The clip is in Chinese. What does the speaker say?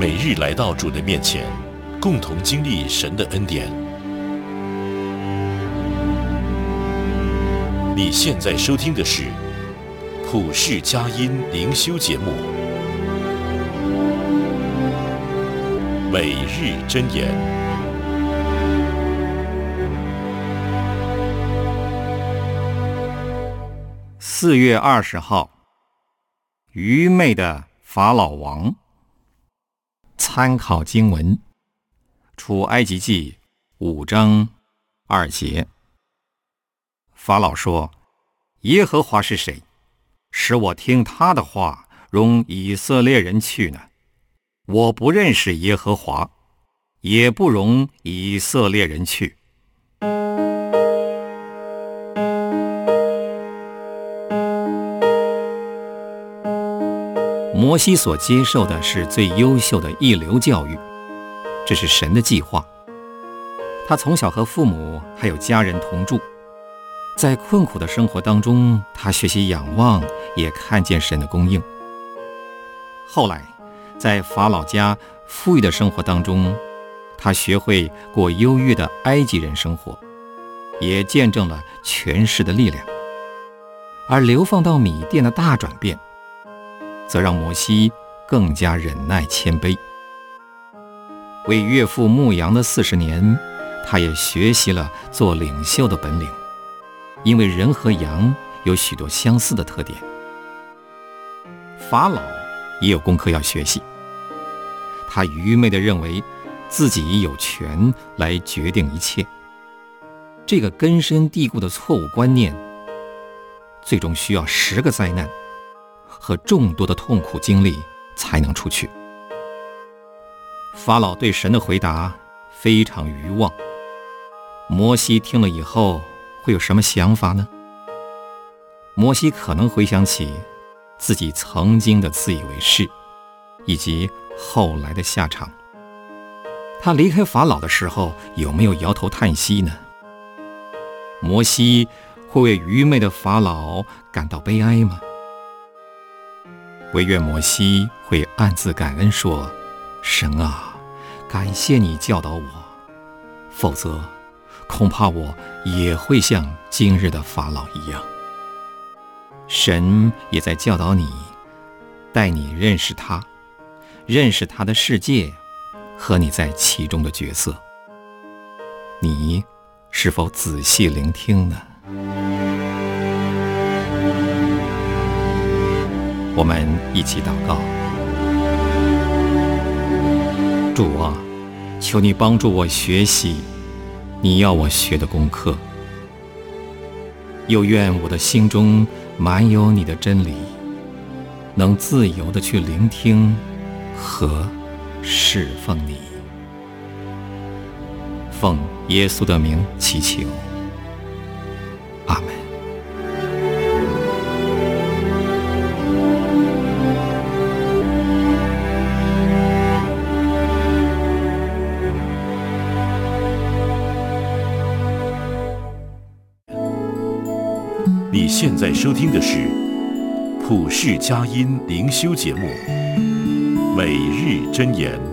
每日来到主的面前，共同经历神的恩典。你现在收听的是普世佳音灵修节目，每日箴言。 4月20号，愚昧的法老王。参考经文：出埃及记5章2节。法老说：耶和华是谁，使我听他的话，容以色列人去呢？我不认识耶和华，也不容以色列人去。摩西所接受的是最优秀的一流教育，这是神的计划。他从小和父母还有家人同住，在困苦的生活当中，他学习仰望，也看见神的供应。后来在法老家富裕的生活当中，他学会过优越的埃及人生活，也见证了权势的力量。而流放到米甸的大转变，则让摩西更加忍耐谦卑。为岳父牧羊的40年，他也学习了做领袖的本领，因为人和羊有许多相似的特点。法老也有功课要学习，他愚昧地认为自己有权来决定一切。这个根深蒂固的错误观念，最终需要10个灾难和众多的痛苦经历才能除去。法老对神的回答非常愚妄。摩西听了以后会有什么想法呢？摩西可能回想起自己曾经的自以为是，以及后来的下场。他离开法老的时候，有没有摇头叹息呢？摩西会为愚昧的法老感到悲哀吗？惟愿摩西会暗自感恩说：神啊，感谢你教导我，否则恐怕我也会像今日的法老一样。神也在教导你，带你认识他，认识他的世界和你在其中的角色。你是否仔细聆听呢？我们一起祷告。主啊，求你帮助我学习你要我学的功课，又愿我的心中满有你的真理，能自由地去聆听和侍奉你。奉耶稣的名祈求，阿们。 你现在收听的是普世佳音灵修节目，每日箴言。